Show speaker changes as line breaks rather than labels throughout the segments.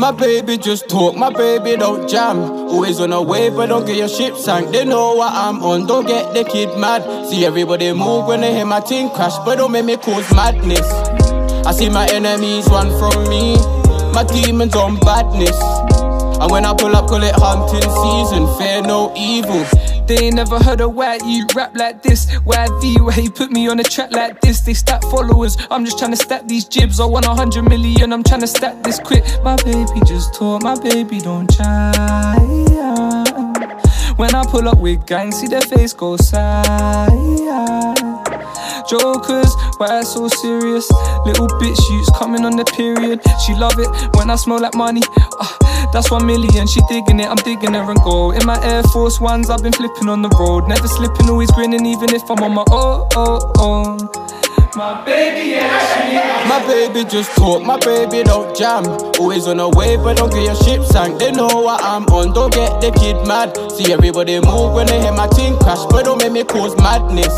My baby just talk, my baby don't jam. Always on a wave, but don't get your ship sank. They know what I'm on, don't get the kid mad. See everybody move when they hear my team crash, but don't make me cause madness. I see my enemies run from me, my demons on badness. And when I pull up, call it hunting season, fear no evil.
They ain't never heard of white you rap like this. White V, where he put me on a track like this. They stack followers, I'm just trying to stack these jibs. I want 100 million, I'm trying to stack this quick. My baby just talk, my baby don't try. When I pull up with gang, see their face go side. Jokers, why it's so serious? Little bitch shoots coming on the period. She love it when I smell like money. That's 1 million, she digging it, I'm digging her and go. In my Air Force Ones, I've been flipping on the road. Never slipping, always grinning, even if I'm on my own. My baby, yeah,
my baby just talk, my baby don't jam. Always on a wave, but don't get your ship sank. They know what I'm on, don't get the kid mad. See everybody move when they hear my team crash, but don't make me cause madness.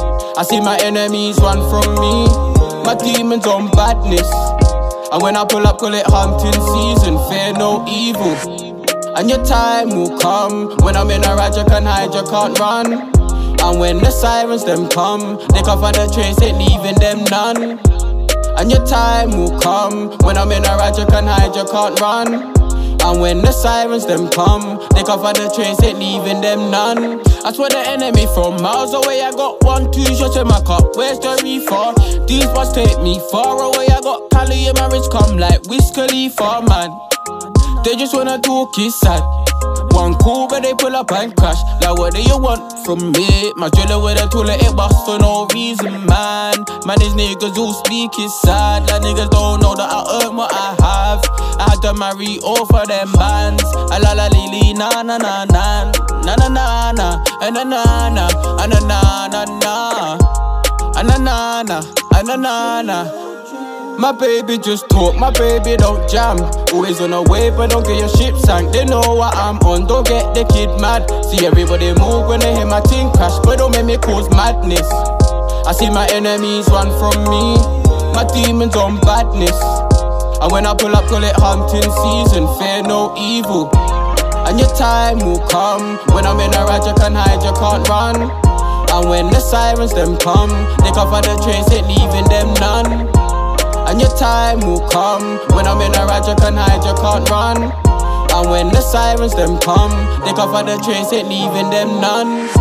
I see my enemies run from me, my demons on badness. And when I pull up, call it hunting season, fear no evil. And your time will come, when I'm in a ride you can hide, you can't run. And when the sirens them come, they cover the trace, ain't leaving them none. And your time will come, when I'm in a ride you can hide, you can't run. And when the sirens them come, they cover the trace, ain't leaving them none. I swear the enemy from miles away. I got 1, 2 shots in my cup, where's the reefer? These boys take me far away. I got Cali in my wrist, come like Wiz Khalifa, man. They just wanna talk, it's sad. One call, but they pull up and crash. Like what do you want from me? My driller with a toilet, it bust for no reason, man. Man, these niggas all speak, it's sad. Like niggas don't know that I earn what I have. I had to marry all for them bands. A la la li li na na na na. Na na na na, na na na na, na na na na, na na na, na na. My baby just talk, my baby don't jam. Always on a wave, but don't get your ship sank. They know what I'm on, don't get the kid mad. See everybody move when they hear my team crash, but don't make me cause madness. I see my enemies run from me, my demons on badness. And when I pull up, call it hunting season, fear no evil. And your time will come, when I'm in a ride you can hide, you can't run. And when the sirens them come, they cover the trace, ain't leaving them none. And your time will come, when I'm in a ride you can hide, you can't run. And when the sirens them come, they cover the trace, ain't leaving them none.